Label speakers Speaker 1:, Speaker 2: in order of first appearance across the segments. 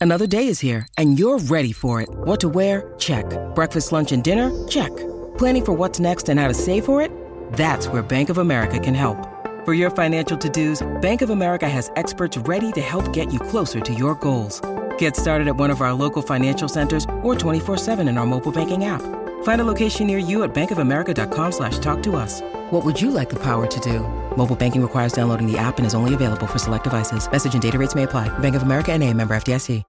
Speaker 1: Another day is here, and you're ready for it. What to wear? Check. Breakfast, lunch, and dinner? Check. Planning for what's next and how to save for it? That's where Bank of America can help. For your financial to-dos, Bank of America has experts ready to help get you closer to your goals. Get started at one of our local financial centers or 24/7 in our mobile banking app. Find a location near you at bankofamerica.com/talktous. What would you like the power to do? Mobile banking requires downloading the app and is only available for select devices. Message and data rates may apply. Bank of America N.A., member FDIC.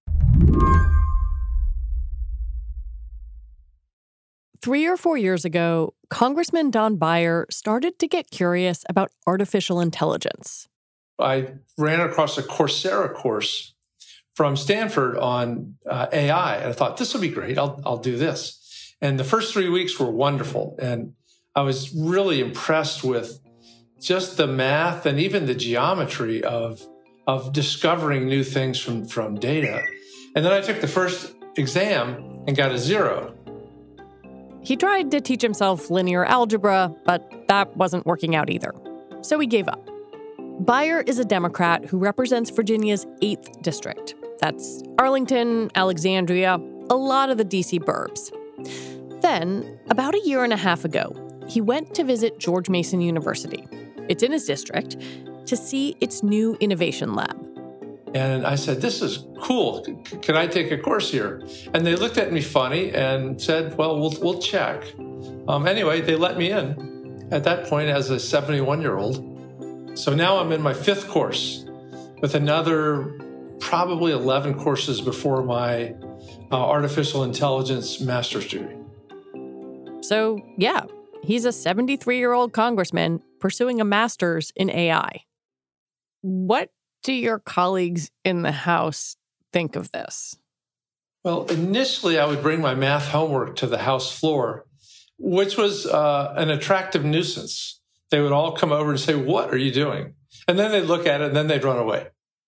Speaker 2: 3 or 4 years ago, Congressman Don Beyer started to get curious about artificial intelligence.
Speaker 3: I ran across a Coursera course from Stanford on AI, and I thought, this will be great. I'll do this. And the first 3 weeks were wonderful. And I was really impressed with just the math and even the geometry of discovering new things from data. And then I took the first exam and got a 0.
Speaker 2: He tried to teach himself linear algebra, but that wasn't working out either. So he gave up. Beyer is a Democrat who represents Virginia's 8th district. That's Arlington, Alexandria, a lot of the D.C. burbs. Then, about a year and a half ago, he went to visit George Mason University. It's in his district, to see its new innovation lab.
Speaker 3: And I said, this is cool. Can I take a course here? And they looked at me funny and said, well, we'll check. Anyway, they let me in at that point as a 71-year-old. So now I'm in my 5th course with another probably 11 courses before my artificial intelligence master's degree.
Speaker 2: So, yeah, he's a 73-year-old congressman pursuing a master's in AI. What do your colleagues in the House think of this?
Speaker 3: Well, initially, I would bring my math homework to the House floor, which was an attractive nuisance. They would all come over and say, what are you doing? And then they'd look at it and then they'd run away.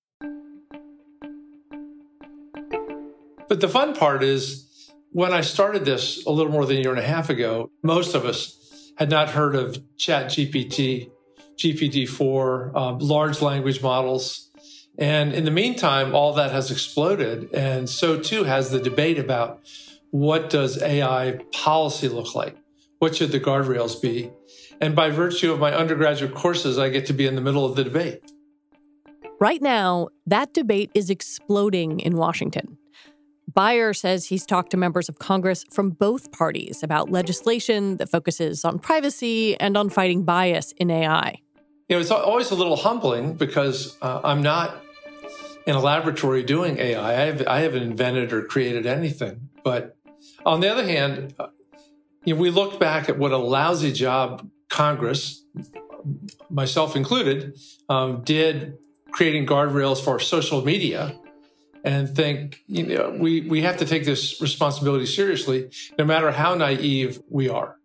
Speaker 3: But the fun part is, when I started this a little more than a year and a half ago, most of us had not heard of ChatGPT, GPT-4, large language models. And in the meantime, all that has exploded. And so too has the debate about what does AI policy look like? What should the guardrails be? And by virtue of my undergraduate courses, I get to be in the middle of the debate.
Speaker 2: Right now, that debate is exploding in Washington. Beyer says he's talked to members of Congress from both parties about legislation that focuses on privacy and on fighting bias in AI.
Speaker 3: You know, it's always a little humbling because I'm not in a laboratory doing AI. I haven't invented or created anything. But on the other hand, we looked back at what a lousy job Congress, myself included, did creating guardrails for social media, and think, we have to take this responsibility seriously, no matter how naive we are.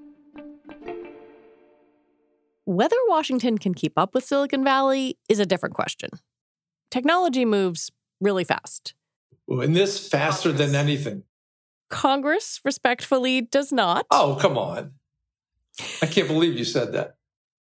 Speaker 2: Whether Washington can keep up with Silicon Valley is a different question. Technology moves really fast.
Speaker 3: And this faster than anything.
Speaker 2: Congress, respectfully, does not.
Speaker 3: Oh, come on. I can't believe you said that.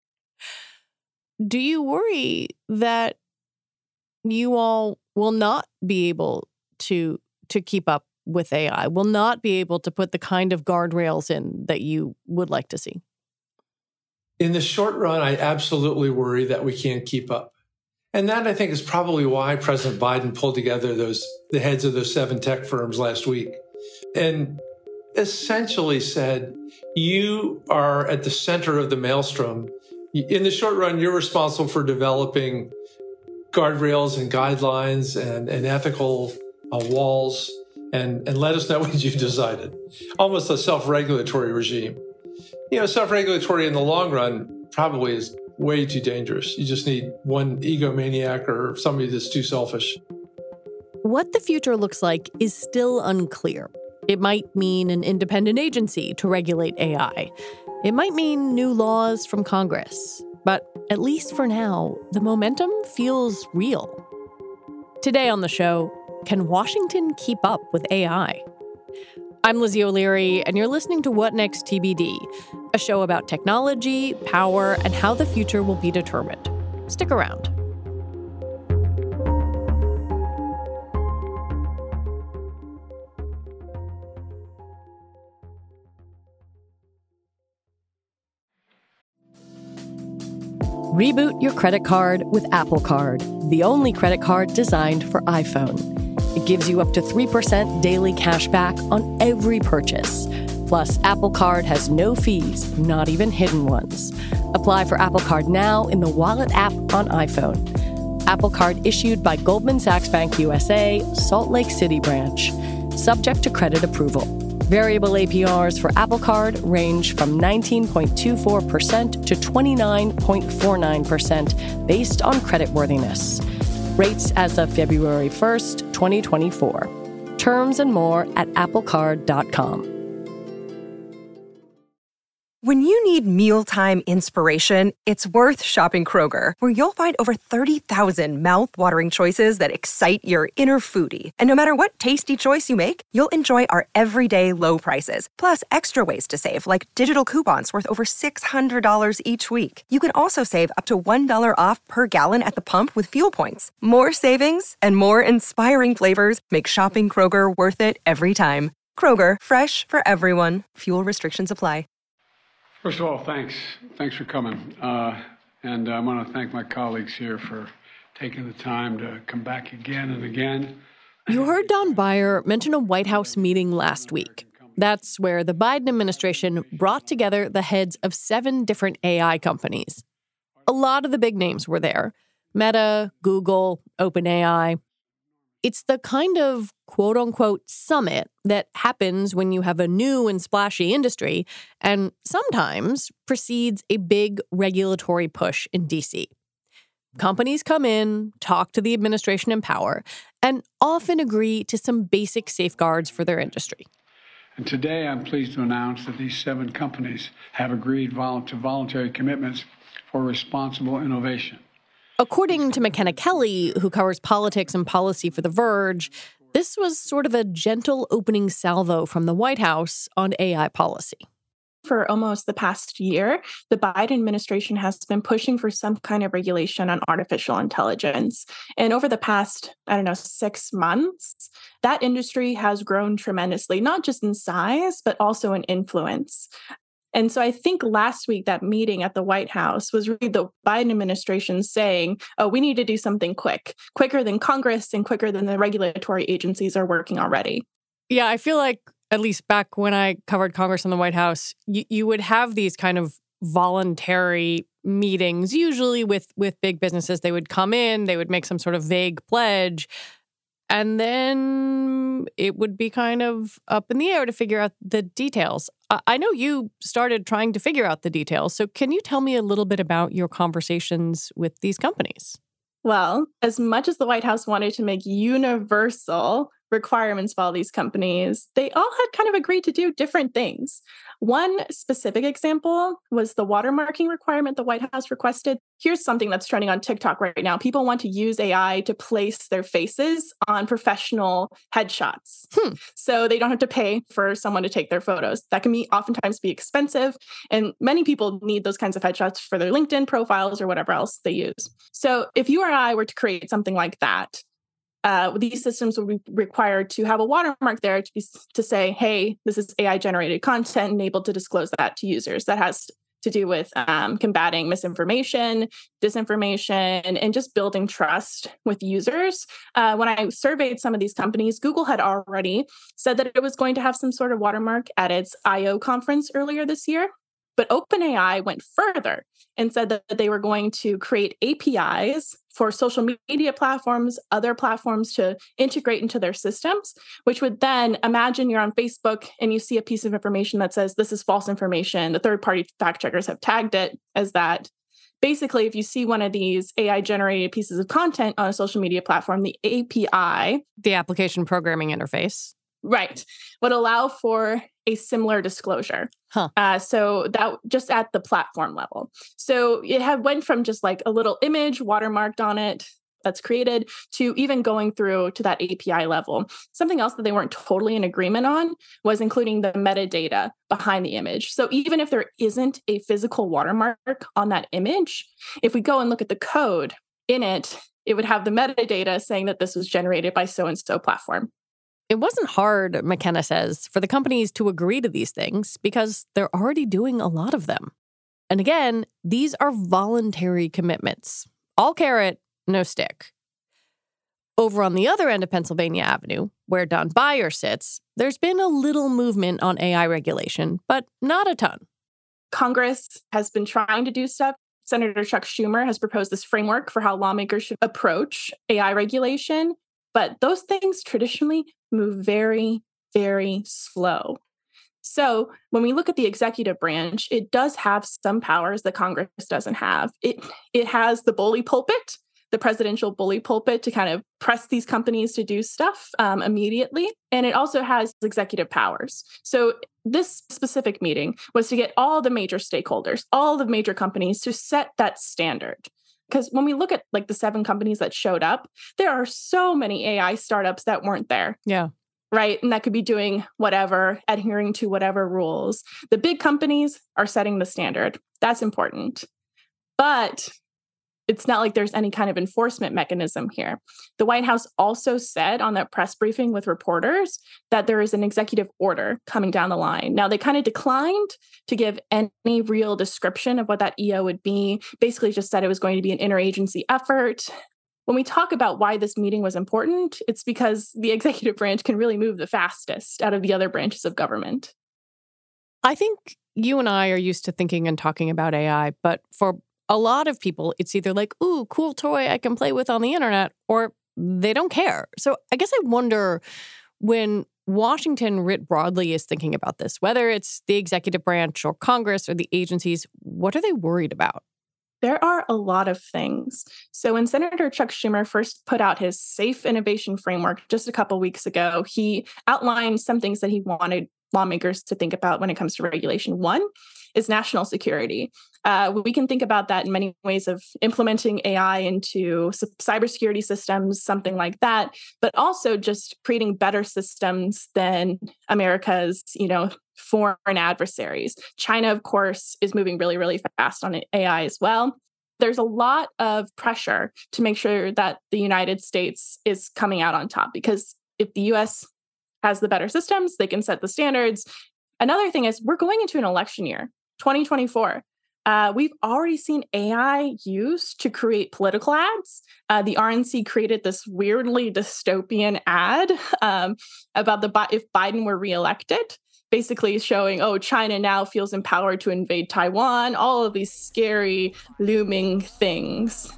Speaker 2: Do you worry that you all will not be able to keep up with AI, will not be able to put the kind of guardrails in that you would like to see?
Speaker 3: In the short run, I absolutely worry that we can't keep up. And that, I think, is probably why President Biden pulled together the heads of those 7 tech firms last week and essentially said, you are at the center of the maelstrom. In the short run, you're responsible for developing guardrails and guidelines and ethical walls, and let us know what you've decided. Almost a self-regulatory regime. Self-regulatory in the long run probably is way too dangerous. You just need one egomaniac or somebody that's too selfish.
Speaker 2: What the future looks like is still unclear. It might mean an independent agency to regulate AI. It might mean new laws from Congress. But at least for now, the momentum feels real. Today on the show, can Washington keep up with AI? I'm Lizzie O'Leary, and you're listening to What Next TBD, a show about technology, power, and how the future will be determined. Stick around. Reboot your credit card with Apple Card, the only credit card designed for iPhone. It gives you up to 3% daily cash back on every purchase. Plus, Apple Card has no fees, not even hidden ones. Apply for Apple Card now in the Wallet app on iPhone. Apple Card issued by Goldman Sachs Bank USA, Salt Lake City branch. Subject to credit approval. Variable APRs for Apple Card range from 19.24% to 29.49% based on creditworthiness. Rates as of February 1st, 2024. Terms and more at applecard.com.
Speaker 4: When you need mealtime inspiration, it's worth shopping Kroger, where you'll find over 30,000 mouth-watering choices that excite your inner foodie. And no matter what tasty choice you make, you'll enjoy our everyday low prices, plus extra ways to save, like digital coupons worth over $600 each week. You can also save up to $1 off per gallon at the pump with fuel points. More savings and more inspiring flavors make shopping Kroger worth it every time. Kroger, fresh for everyone. Fuel restrictions apply.
Speaker 5: First of all, thanks. Thanks for coming. And I want to thank my colleagues here for taking the time to come back again and again.
Speaker 2: You heard Don Beyer mention a White House meeting last week. That's where the Biden administration brought together the heads of 7 different AI companies. A lot of the big names were there: Meta, Google, OpenAI. It's the kind of quote-unquote summit that happens when you have a new and splashy industry and sometimes precedes a big regulatory push in D.C. Companies come in, talk to the administration in power, and often agree to some basic safeguards for their industry.
Speaker 5: And today I'm pleased to announce that these 7 companies have agreed to voluntary commitments for responsible innovation.
Speaker 2: According to McKenna Kelly, who covers politics and policy for The Verge, this was sort of a gentle opening salvo from the White House on AI policy.
Speaker 6: For almost the past year, the Biden administration has been pushing for some kind of regulation on artificial intelligence. And over the past, 6 months, that industry has grown tremendously, not just in size, but also in influence. And so I think last week, that meeting at the White House was really the Biden administration saying, oh, we need to do something quicker than Congress and quicker than the regulatory agencies are working already.
Speaker 2: Yeah, I feel like, at least back when I covered Congress and the White House, you would have these kind of voluntary meetings, usually with big businesses. They would come in, they would make some sort of vague pledge, and then it would be kind of up in the air to figure out the details. I know you started trying to figure out the details, so can you tell me a little bit about your conversations with these companies?
Speaker 6: Well, as much as the White House wanted to make universal requirements for all these companies, they all had kind of agreed to do different things. One specific example was the watermarking requirement the White House requested. Here's something that's trending on TikTok right now. People want to use AI to place their faces on professional headshots. So they don't have to pay for someone to take their photos. That can oftentimes be expensive. And many people need those kinds of headshots for their LinkedIn profiles or whatever else they use. So if you or I were to create something like that, these systems would be required to have a watermark there to say, hey, this is AI-generated content and able to disclose that to users. That has to do with combating misinformation, disinformation, and just building trust with users. When I surveyed some of these companies, Google had already said that it was going to have some sort of watermark at its I/O conference earlier this year. But OpenAI went further and said that they were going to create APIs for social media platforms, other platforms to integrate into their systems, which would then imagine you're on Facebook and you see a piece of information that says this is false information. The third-party fact checkers have tagged it as that. Basically, if you see one of these AI-generated pieces of content on a social media platform, the API,
Speaker 2: the application programming interface,
Speaker 6: right, would allow for a similar disclosure. So that just at the platform level. So it went from just like a little image watermarked on it that's created to even going through to that API level. Something else that they weren't totally in agreement on was including the metadata behind the image. So even if there isn't a physical watermark on that image, if we go and look at the code in it, it would have the metadata saying that this was generated by so-and-so platform.
Speaker 2: It wasn't hard, McKenna says, for the companies to agree to these things because they're already doing a lot of them. And again, these are voluntary commitments. All carrot, no stick. Over on the other end of Pennsylvania Avenue, where Don Beyer sits, there's been a little movement on AI regulation, but not a ton.
Speaker 6: Congress has been trying to do stuff. Senator Chuck Schumer has proposed this framework for how lawmakers should approach AI regulation, but those things traditionally move very, very slow. So when we look at the executive branch, it does have some powers that Congress doesn't have. It has the bully pulpit, the presidential bully pulpit, to kind of press these companies to do stuff immediately. And it also has executive powers. So this specific meeting was to get all the major stakeholders, all the major companies to set that standard. Because when we look at like the 7 companies that showed up, there are so many AI startups that weren't there.
Speaker 2: Yeah.
Speaker 6: Right. And that could be doing whatever, adhering to whatever rules. The big companies are setting the standard. That's important. But it's not like there's any kind of enforcement mechanism here. The White House also said on that press briefing with reporters that there is an executive order coming down the line. Now, they kind of declined to give any real description of what that EO would be, basically just said it was going to be an interagency effort. When we talk about why this meeting was important, it's because the executive branch can really move the fastest out of the other branches of government.
Speaker 2: I think you and I are used to thinking and talking about AI, but for a lot of people, it's either like, ooh, cool toy I can play with on the internet, or they don't care. So I guess I wonder, when Washington writ broadly is thinking about this, whether it's the executive branch or Congress or the agencies, what are they worried about?
Speaker 6: There are a lot of things. So when Senator Chuck Schumer first put out his Safe Innovation Framework just a couple weeks ago, he outlined some things that he wanted lawmakers to think about when it comes to regulation. One is national security. We can think about that in many ways of implementing AI into cybersecurity systems, something like that, but also just creating better systems than America's, foreign adversaries. China, of course, is moving really, really fast on AI as well. There's a lot of pressure to make sure that the United States is coming out on top, because if the U.S. has the better systems, they can set the standards. Another thing is we're going into an election year, 2024. We've already seen AI used to create political ads. The RNC created this weirdly dystopian ad about if Biden were reelected, basically showing, China now feels empowered to invade Taiwan, all of these scary, looming things.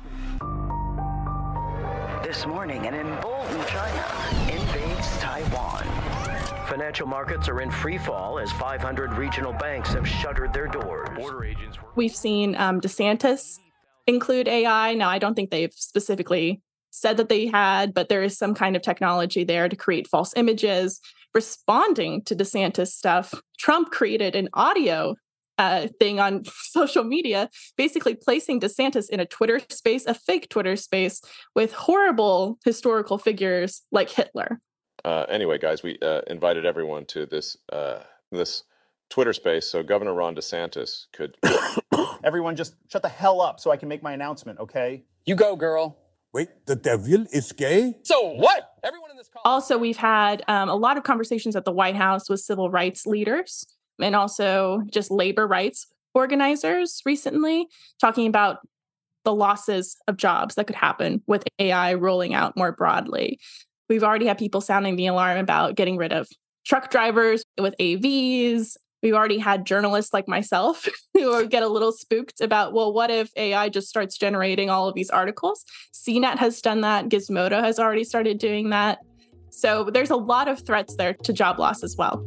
Speaker 7: This morning, an emboldened China invades Taiwan. Financial markets are in free fall as 500 regional banks have shuttered their doors. Border agents.
Speaker 6: We've seen DeSantis include AI. Now, I don't think they've specifically said that they had, but there is some kind of technology there to create false images. Responding to DeSantis stuff, Trump created an audio thing on social media, basically placing DeSantis in a Twitter space, a fake Twitter space, with horrible historical figures like Hitler.
Speaker 8: Anyway, guys, we invited everyone to this Twitter space so Governor Ron DeSantis could...
Speaker 9: Everyone just shut the hell up so I can make my announcement, okay?
Speaker 10: You go, girl.
Speaker 11: Wait, the devil is gay?
Speaker 10: So what? Everyone in this call...
Speaker 6: Also, we've had a lot of conversations at the White House with civil rights leaders and also just labor rights organizers recently, talking about the losses of jobs that could happen with AI rolling out more broadly. We've already had people sounding the alarm about getting rid of truck drivers with AVs. We've already had journalists like myself who get a little spooked about, well, what if AI just starts generating all of these articles? CNET has done that. Gizmodo has already started doing that. So there's a lot of threats there to job loss as well.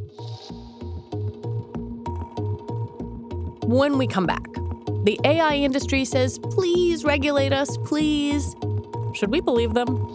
Speaker 2: When we come back, the AI industry says, please regulate us, please. Should we believe them?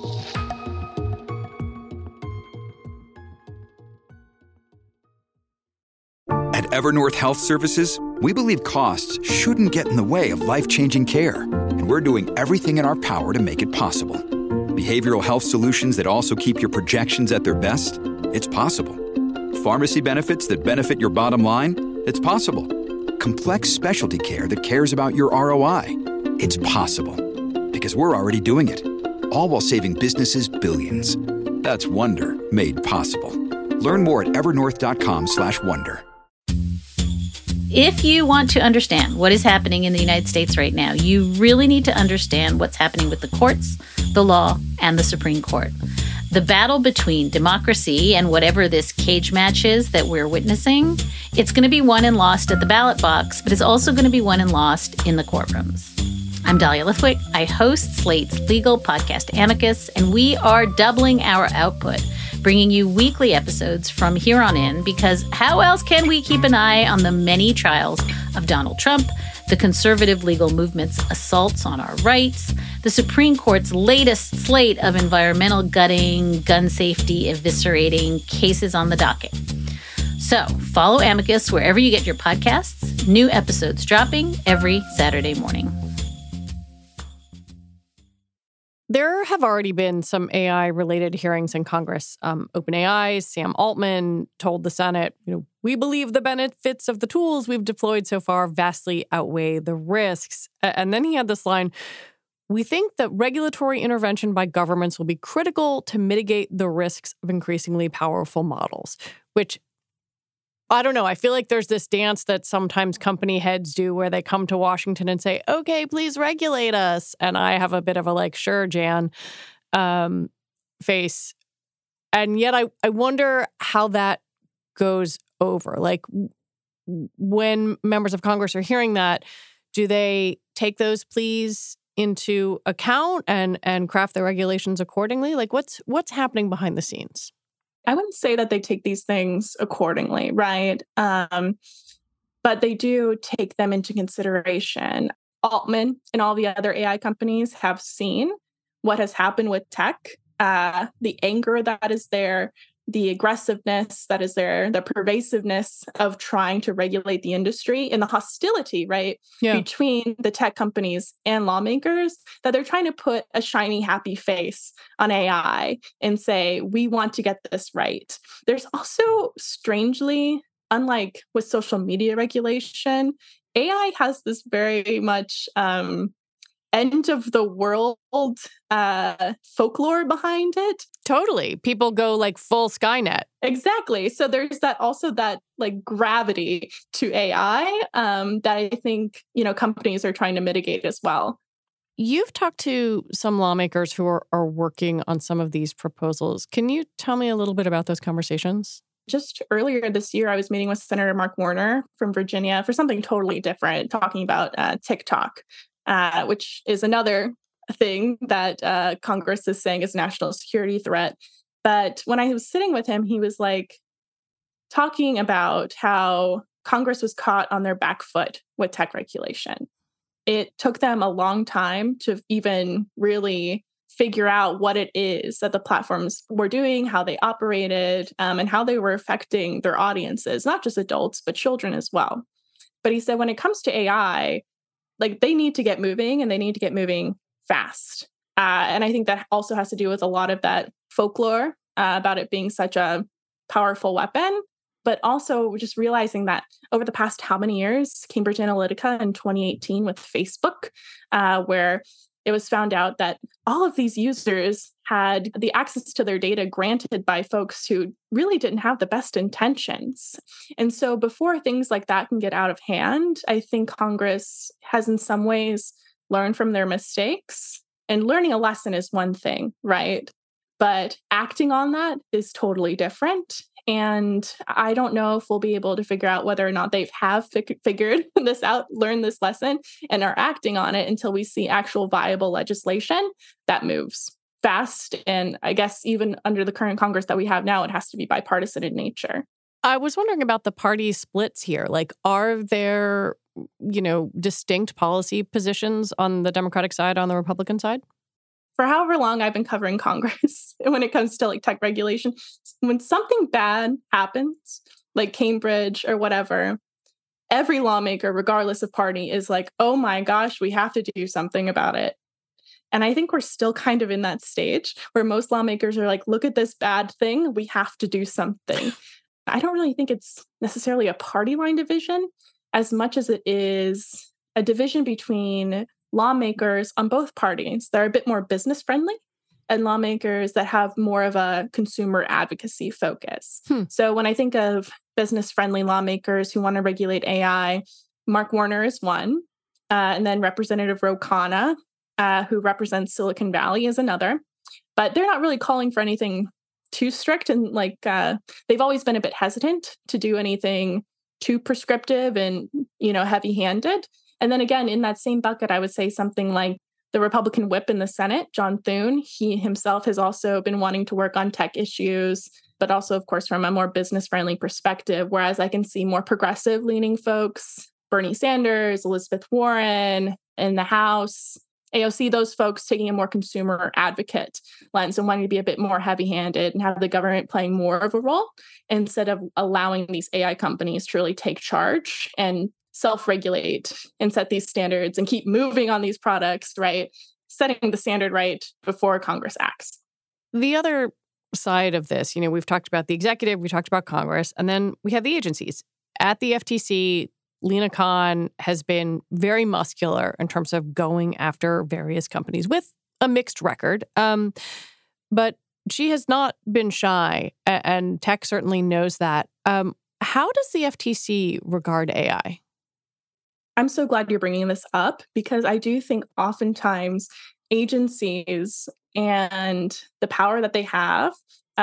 Speaker 12: At Evernorth Health Services, we believe costs shouldn't get in the way of life-changing care, and we're doing everything in our power to make it possible. Behavioral health solutions that also keep your projections at their best? It's possible. Pharmacy benefits that benefit your bottom line? It's possible. Complex specialty care that cares about your ROI? It's possible. Because we're already doing it. All while saving businesses billions. That's Wonder made possible. Learn more at evernorth.com/wonder.
Speaker 13: If you want to understand what is happening in the United States right now, you really need to understand what's happening with the courts, the law, and the Supreme Court. The battle between democracy and whatever this cage match is that we're witnessing, it's going to be won and lost at the ballot box, but it's also going to be won and lost in the courtrooms. I'm Dahlia Lithwick. I host Slate's legal podcast Amicus, and we are doubling our output, bringing you weekly episodes from here on in, because how else can we keep an eye on the many trials of Donald Trump, the conservative legal movement's assaults on our rights, the Supreme Court's latest slate of environmental gutting, gun safety eviscerating cases on the docket. So follow Amicus wherever you get your podcasts. New episodes dropping every Saturday morning.
Speaker 2: There have already been some AI-related hearings in Congress. OpenAI's Sam Altman told the Senate, we believe the benefits of the tools we've deployed so far vastly outweigh the risks. And then he had this line, we think that regulatory intervention by governments will be critical to mitigate the risks of increasingly powerful models, which I don't know. I feel like there's this dance that sometimes company heads do where they come to Washington and say, okay, please regulate us. And I have a bit of a sure, Jan face. And yet I wonder how that goes over. When members of Congress are hearing that, do they take those pleas into account and craft their regulations accordingly? What's happening behind the scenes?
Speaker 6: I wouldn't say that they take these things accordingly, right? But they do take them into consideration. Altman and all the other AI companies have seen what has happened with tech, the anger that is there, the aggressiveness that is there, the pervasiveness of trying to regulate the industry, and the hostility, right, between the tech companies and lawmakers, that they're trying to put a shiny, happy face on AI and say, we want to get this right. There's also, strangely, unlike with social media regulation, AI has this very much end of the world folklore behind it.
Speaker 2: Totally. People go full Skynet.
Speaker 6: Exactly. So there's that gravity to AI that I think, companies are trying to mitigate as well.
Speaker 2: You've talked to some lawmakers who are working on some of these proposals. Can you tell me a little bit about those conversations?
Speaker 6: Just earlier this year, I was meeting with Senator Mark Warner from Virginia for something totally different, talking about TikTok. Which is another thing that Congress is saying is a national security threat. But when I was sitting with him, he was talking about how Congress was caught on their back foot with tech regulation. It took them a long time to even really figure out what it is that the platforms were doing, how they operated, and how they were affecting their audiences, not just adults, but children as well. But he said when it comes to AI, they need to get moving, and they need to get moving fast. And I think that also has to do with a lot of that folklore about it being such a powerful weapon, but also just realizing that over the past how many years, Cambridge Analytica in 2018 with Facebook, where it was found out that all of these users had the access to their data granted by folks who really didn't have the best intentions. And so before things like that can get out of hand, I think Congress has in some ways learned from their mistakes. And learning a lesson is one thing, right? But acting on that is totally different. And I don't know if we'll be able to figure out whether or not they have figured this out, learned this lesson, and are acting on it until we see actual viable legislation that moves fast. And I guess even under the current Congress that we have now, it has to be bipartisan in nature.
Speaker 2: I was wondering about the party splits here. Are there, distinct policy positions on the Democratic side, on the Republican side?
Speaker 6: For however long I've been covering Congress, when it comes to tech regulation, when something bad happens, like Cambridge or whatever, every lawmaker, regardless of party, is oh my gosh, we have to do something about it. And I think we're still kind of in that stage where most lawmakers are look at this bad thing, we have to do something. I don't really think it's necessarily a party line division as much as it is a division between lawmakers on both parties that are a bit more business friendly and lawmakers that have more of a consumer advocacy focus. So when I think of business-friendly lawmakers who want to regulate AI. Mark Warner is one. And then Representative Ro Khanna, who represents Silicon Valley, is another. But they're not really calling for anything too strict. And they've always been a bit hesitant to do anything too prescriptive and, heavy-handed. And then again, in that same bucket, I would say something like the Republican whip in the Senate, John Thune. He himself has also been wanting to work on tech issues, but also, of course, from a more business-friendly perspective, whereas I can see more progressive-leaning folks, Bernie Sanders, Elizabeth Warren in the House, AOC, those folks taking a more consumer advocate lens and wanting to be a bit more heavy-handed and have the government playing more of a role instead of allowing these AI companies to really take charge and self-regulate and set these standards and keep moving on these products, right? Setting the standard right before Congress acts.
Speaker 2: The other side of this, we've talked about the executive, we talked about Congress, and then we have the agencies. At the FTC, Lina Khan has been very muscular in terms of going after various companies with a mixed record. But she has not been shy, and tech certainly knows that. How does the FTC regard AI?
Speaker 6: I'm so glad you're bringing this up because I do think oftentimes agencies and the power that they have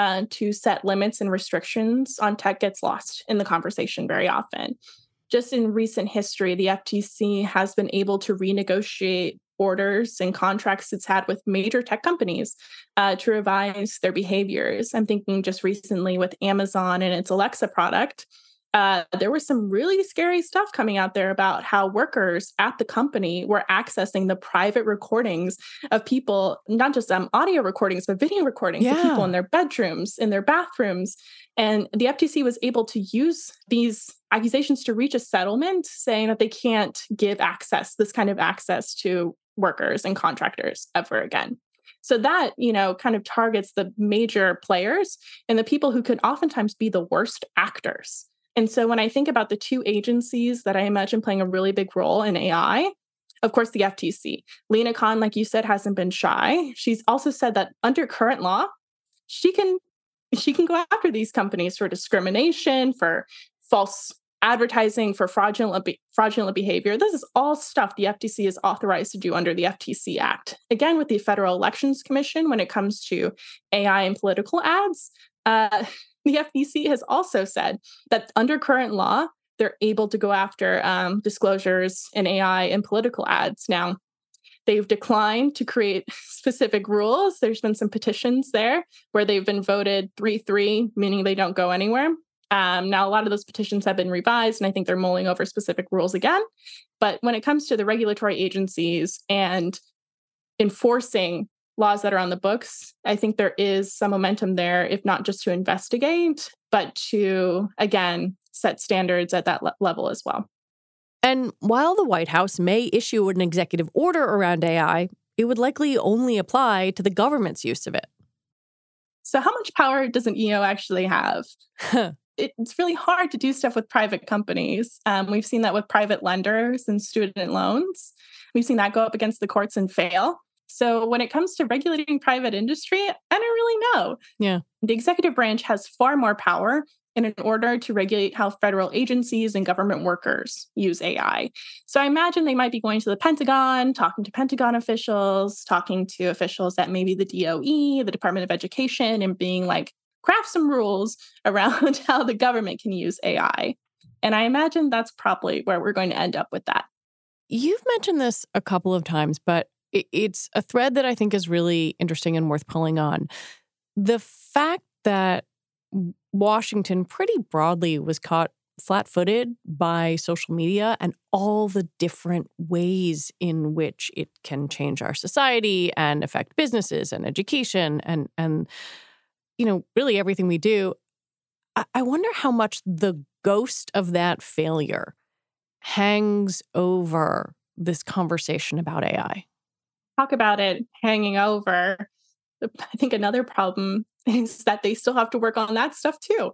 Speaker 6: to set limits and restrictions on tech gets lost in the conversation very often. Just in recent history, the FTC has been able to renegotiate orders and contracts it's had with major tech companies to revise their behaviors. I'm thinking just recently with Amazon and its Alexa product, there was some really scary stuff coming out there about how workers at the company were accessing the private recordings of people, not just audio recordings, but video recordings of people in their bedrooms, in their bathrooms. And the FTC was able to use these accusations to reach a settlement saying that they can't give this kind of access to workers and contractors ever again. So that, kind of targets the major players and the people who could oftentimes be the worst actors. And so when I think about the two agencies that I imagine playing a really big role in AI, of course, the FTC. Lina Khan, like you said, hasn't been shy. She's also said that under current law, she can go after these companies for discrimination, for false advertising, for fraudulent behavior. This is all stuff the FTC is authorized to do under the FTC Act. Again, with the Federal Elections Commission, when it comes to AI and political ads, the FTC has also said that under current law, they're able to go after disclosures in AI and political ads. Now, they've declined to create specific rules. There's been some petitions there where they've been voted 3-3, meaning they don't go anywhere. Now, a lot of those petitions have been revised, and I think they're mulling over specific rules again. But when it comes to the regulatory agencies and enforcing laws that are on the books, I think there is some momentum there, if not just to investigate, but to, again, set standards at that level as well.
Speaker 2: And while the White House may issue an executive order around AI, it would likely only apply to the government's use of it.
Speaker 6: So how much power does an EO actually have? It's really hard to do stuff with private companies. We've seen that with private lenders and student loans. We've seen that go up against the courts and fail. So when it comes to regulating private industry, I don't really know.
Speaker 2: Yeah.
Speaker 6: The executive branch has far more power in order to regulate how federal agencies and government workers use AI. So I imagine they might be going to the Pentagon, talking to Pentagon officials, talking to officials at maybe the DOE, the Department of Education, and being like, craft some rules around how the government can use AI. And I imagine that's probably where we're going to end up with that.
Speaker 2: You've mentioned this a couple of times, but it's a thread that I think is really interesting and worth pulling on. The fact that Washington pretty broadly was caught flat-footed by social media and all the different ways in which it can change our society and affect businesses and education and really everything we do. I wonder how much the ghost of that failure hangs over this conversation about AI.
Speaker 6: Talk about it hanging over. I think another problem is that they still have to work on that stuff too.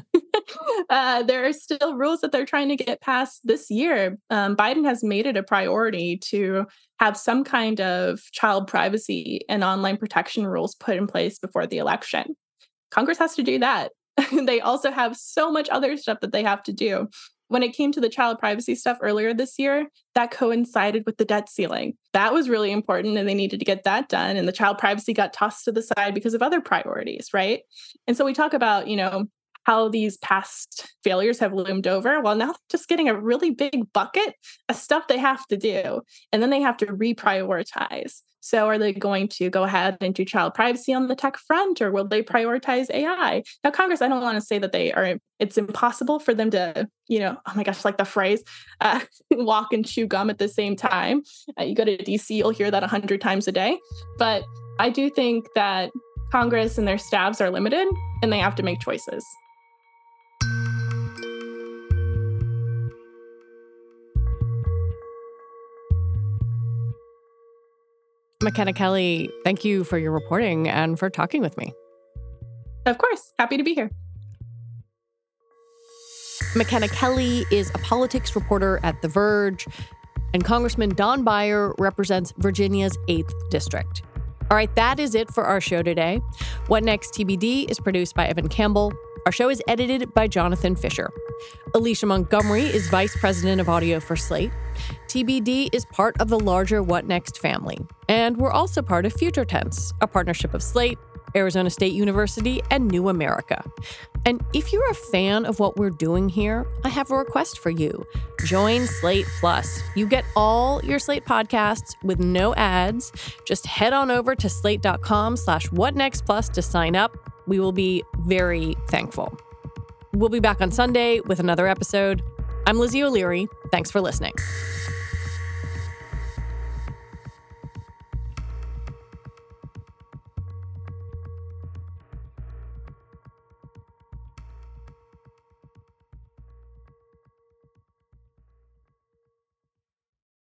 Speaker 6: There are still rules that they're trying to get passed this year. Biden has made it a priority to have some kind of child privacy and online protection rules put in place before the election. Congress has to do that. they also have so much other stuff that they have to do. When it came to the child privacy stuff earlier this year, that coincided with the debt ceiling. That was really important, and they needed to get that done. And the child privacy got tossed to the side because of other priorities, right? And so we talk about, how these past failures have loomed over. Well, now they're just getting a really big bucket of stuff they have to do, and then they have to reprioritize. So are they going to go ahead and do child privacy on the tech front, or will they prioritize AI? Now, Congress, I don't want to say that it's impossible for them to, oh my gosh, like the phrase, walk and chew gum at the same time. You go to DC, you'll hear that 100 times a day. But I do think that Congress and their staffs are limited, and they have to make choices.
Speaker 2: McKenna Kelly, thank you for your reporting and for talking with me.
Speaker 6: Of course. Happy to be here.
Speaker 2: McKenna Kelly is a politics reporter at The Verge, and Congressman Don Beyer represents Virginia's 8th District. All right, that is it for our show today. What Next TBD is produced by Evan Campbell. Our show is edited by Jonathan Fisher. Alicia Montgomery is vice president of audio for Slate. TBD is part of the larger What Next family. And we're also part of Future Tense, a partnership of Slate, Arizona State University, and New America. And if you're a fan of what we're doing here, I have a request for you. Join Slate Plus. You get all your Slate podcasts with no ads. Just head on over to slate.com/whatnextplus to sign up. We will be very thankful. We'll be back on Sunday with another episode. I'm Lizzie O'Leary. Thanks for listening.